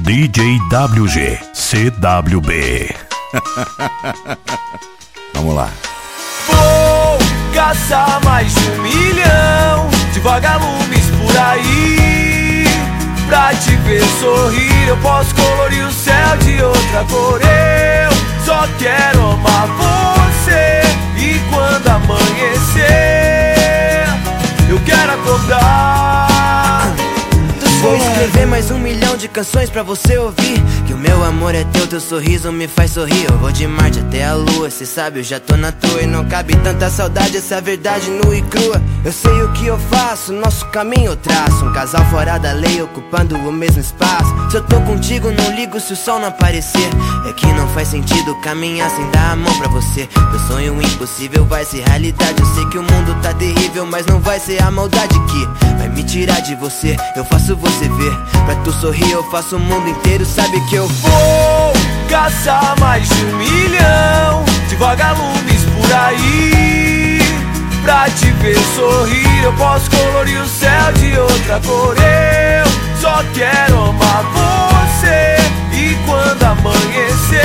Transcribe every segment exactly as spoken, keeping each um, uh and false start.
D J W G C W B. Vamos lá. Vou caçar mais de um milhão de vagalumes por aí. Pra te ver sorrir, eu posso colorir o céu de outra cor. Eu só quero amar você. E quando amanhecer, eu quero acordar. Vou escrever mais um milhão de canções pra você ouvir. Que o meu amor é teu, teu sorriso me faz sorrir. Eu vou de Marte até a lua, cê sabe, eu já tô na tua. E não cabe tanta saudade, essa verdade nua e crua. Eu sei o que eu faço, nosso caminho eu traço. Um casal fora da lei, ocupando o mesmo espaço. Se eu tô contigo, não ligo se o sol não aparecer. É que não faz sentido caminhar sem dar a mão pra você. Teu sonho impossível vai ser realidade. Eu sei que o mundo tá terrível, mas não vai ser a maldade que vai me tirar de você. Eu faço você ver, pra tu sorrir eu faço o mundo inteiro. Sabe que eu vou caçar mais de um milhão de vagalumes por aí. Pra te ver sorrir, eu posso colorir o céu de outra cor. Eu só quero amar você. E quando amanhecer,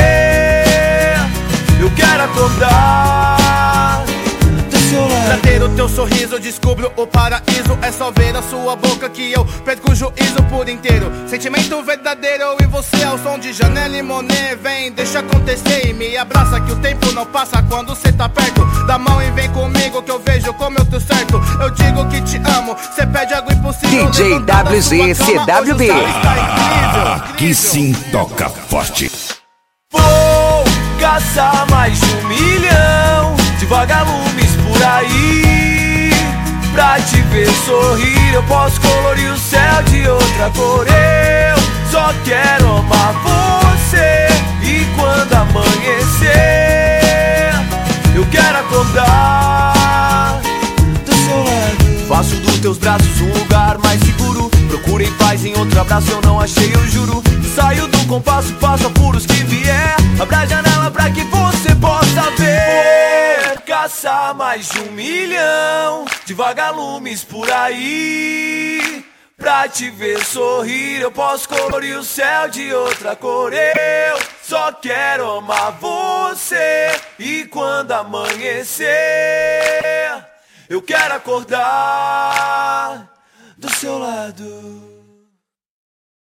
eu quero acordar do seu lado. Pra ter o teu sorriso eu descubro o paraíso. É só ver a sua boca que eu perco o juízo por inteiro. Sentimento verdadeiro, eu e você ao som de Janelle e Monet. Vem, deixa acontecer e me abraça, que o tempo não passa quando cê tá perto. Dá mão e vem comigo que eu vejo como eu tô certo. Eu digo que te amo, cê pede algo impossível. D J W Z C W B. Aqui sim toca forte. Vou caçar mais de um milhão de vagalumes por aí. Pra te ver sorrir, eu posso colorir o céu de outra cor. Eu só quero amar você. E quando amanhecer, eu quero acordar do seu lado. Faço dos teus braços um lugar mais seguro. Procurei paz em outro abraço, eu não achei, eu juro. Saio do compasso, faço apuros que vier. Abra a janela pra que você possa ver. Caçar mais de um milhão de vagalumes por aí. Pra te ver sorrir, eu posso colorir o céu de outra cor. Eu só quero amar você. E quando amanhecer, eu quero acordar do seu lado.